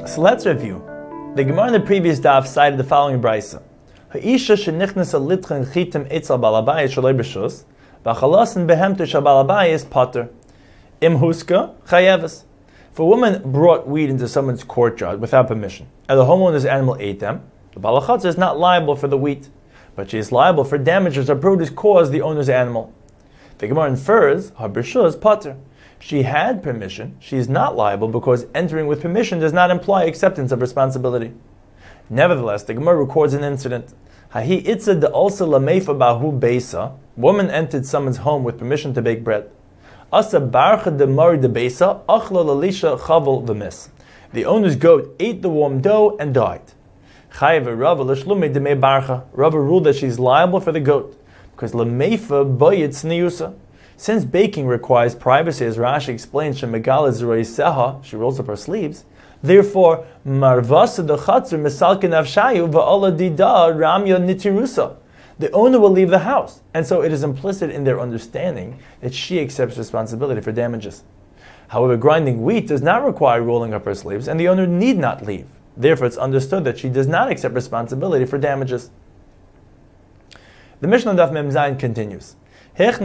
So let's review. The Gemara in the previous daf cited the following brisa: Ha'isha shenichnas litchen chitim etzal balabayis shaloi b'shus, v'chalasin behemtu shabalabayis pater. Im huska chayeves. If a woman brought weed into someone's courtyard without permission, and the homeowner's animal ate them, the balachatz is not liable for the wheat, but she is liable for damages or produce caused the owner's animal. The Gemara infers her b'shus pater. She had permission, she is not liable because entering with permission does not imply acceptance of responsibility. Nevertheless, the Gemara records an incident. Hahi itza de also lameifa bahu beisa. Woman entered someone's home with permission to bake bread. Asa barcha de mari de beisa achla lalisha chavel v'mis. The owner's goat ate the warm dough and died. Chayev Rava l'shlume de me barcha. Rava ruled that she is liable for the goat because lameifa boyet sniusa. Since baking requires privacy, as Rashi explains, she rolls up her sleeves. Therefore, marvasa de chatzur misalkin avshayu va'ala dida ramya nitirusa. The owner will leave the house, and so it is implicit in their understanding that she accepts responsibility for damages. However, grinding wheat does not require rolling up her sleeves, and the owner need not leave. Therefore, it's understood that she does not accept responsibility for damages. The Mishnah Daf Mem Zayin continues. If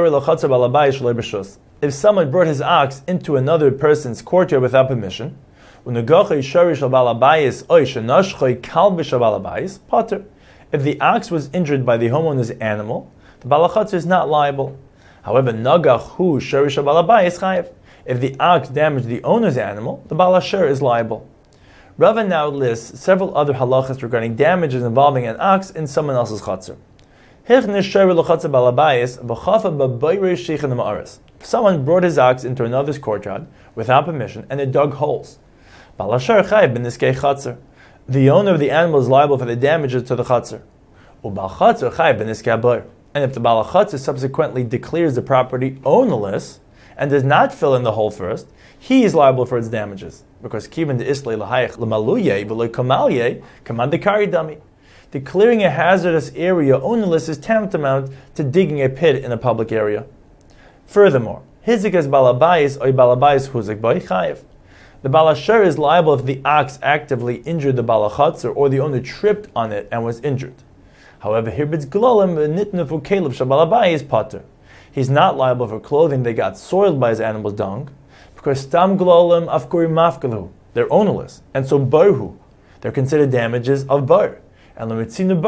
someone brought his ox into another person's courtyard without permission, if the ox was injured by the homeowner's animal, the balachatz is not liable. However, if the ox damaged the owner's animal, the balasher is liable. Rava now lists several other halachas regarding damages involving an ox in someone else's chatzar. If someone brought his ox into another's courtyard without permission and it dug holes, the owner of the animal is liable for the damages to the chatzar. And if the balachatz subsequently declares the property ownerless and does not fill in the hole first, he is liable for its damages. Because kivan de islay lahayach lemaluye v'loy kamalye command the kari dummy. Declaring a hazardous area ownerless is tantamount to digging a pit in a public area. Furthermore, hizikas balabayis or balabayis huzik boy chayiv. The balasher is liable if the ox actively injured the balachatzer or the owner tripped on it and was injured. However, hirbitz glolim nitnefu kelev shabalabayis pater. He's not liable for clothing that got soiled by his animal's dung, because stam glolim afkuri mafkalu. They're ownerless, and so barhu. They're considered damages of bar. And one is not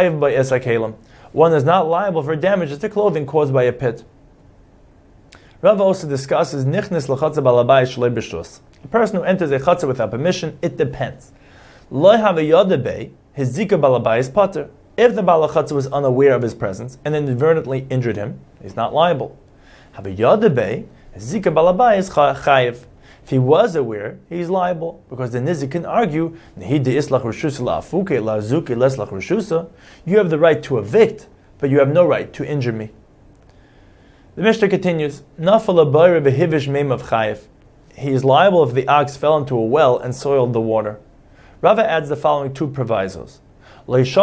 liable for damages to clothing caused by a pit. Rav also discusses nichnis l'chatza balabayis shlei b'shus. A person who enters a chatzah without permission, it depends. Lo have a yodabei, his zika balabayis pater. If the balachatza was unaware of his presence and inadvertently injured him, he's not liable. Have a yodabei, his zika balabayis chayiv. If he was aware, he's liable, because the nizik can argue, you have the right to evict, but you have no right to injure me. The Mishnah continues, he is liable if the ox fell into a well and soiled the water. Rava adds the following two provisos. He's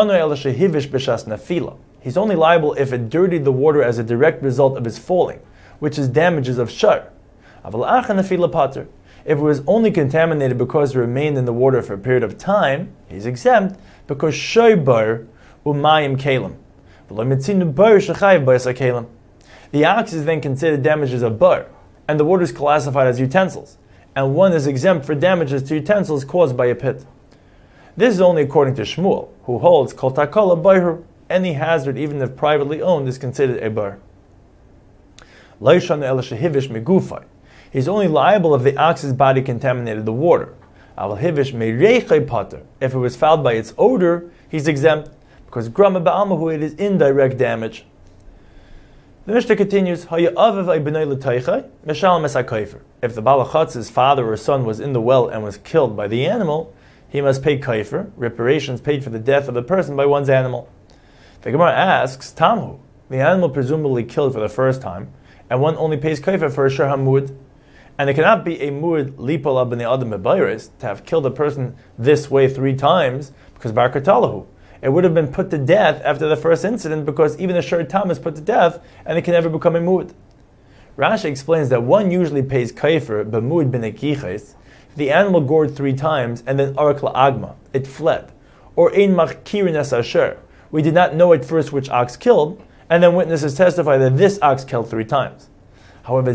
only liable if it dirtied the water as a direct result of his falling, which is damages of shar. If it was only contaminated because it remained in the water for a period of time, he's exempt because shaybar umayim kalim. The ox is then considered damages of bar, and the water is classified as utensils, and one is exempt for damages to utensils caused by a pit. This is only according to Shmuel, who holds kol takala bayr, any hazard, even if privately owned, is considered a bar. He's only liable if the ox's body contaminated the water. If it was fouled by its odor, he's exempt, because grama ba'almahu, it is indirect damage. The Mishnah continues, If the balachatz's father or son was in the well and was killed by the animal, he must pay kaifer, reparations paid for the death of the person by one's animal. The Gemara asks, Tamhu, the animal presumably killed for the first time, and one only pays kaifer for a shar hamud. And it cannot be a mu'ud lipol abnei adam bebayris, to have killed a person this way 3 times, because bar katalahu. It would have been put to death after the first incident, because even a shor tam is put to death, and it can never become a mu'ud. Rashi explains that one usually pays kaifer b'mu'ud b'nekiches The animal gored 3 times and then arak la'agma, it fled. Or ein machkirin es asher, we did not know at first which ox killed, and then witnesses testify that this ox killed 3 times. However,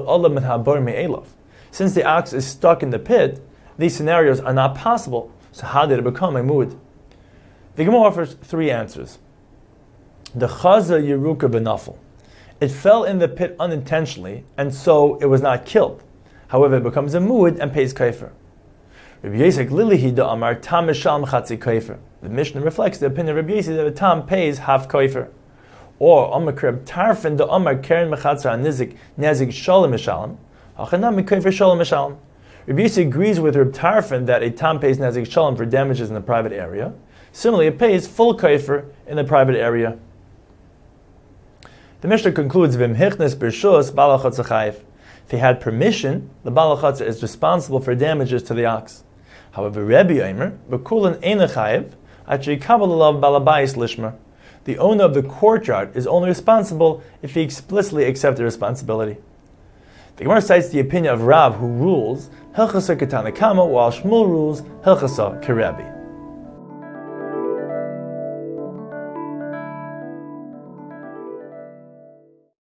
since the ox is stuck in the pit, these scenarios are not possible. So how did it become a mu'ud? The Gemara offers 3 answers. The chaza yeruka benafel. It fell in the pit unintentionally, and so it was not killed. However, it becomes a mu'ud and pays kaifer. Rabbi Yosef Lilihi da Amar Tam Mishal Mchatzi Kaifer. The Mishnah reflects the opinion of Rabbi Yosef that a tam pays half kaifer. Or Amakrib Tarfin da Amar Karen Mechatzar Nizik Nezik Shalom Mishalim. Hachanam Kaifer Shalom Mishalim. Rabbi Yosef agrees with Reb Tarfin that a tam pays Nezik Shalom for damages in the private area. Similarly, it pays full kaifer in the private area. The Mishnah concludes Vim Hichnes Birshus Balachatz Chayiv. If he had permission, the balachatz is responsible for damages to the ox. However, Rebbe Omer, B'kulin Eina Chayiv, Achri Kabbalah Lav Balabayis Lishmer. The owner of the courtyard is only responsible if he explicitly accepts the responsibility. The Gemara cites the opinion of Rav, who rules Hilchasa Ketanakama, while Shmuel rules Hilchasa Kerebi.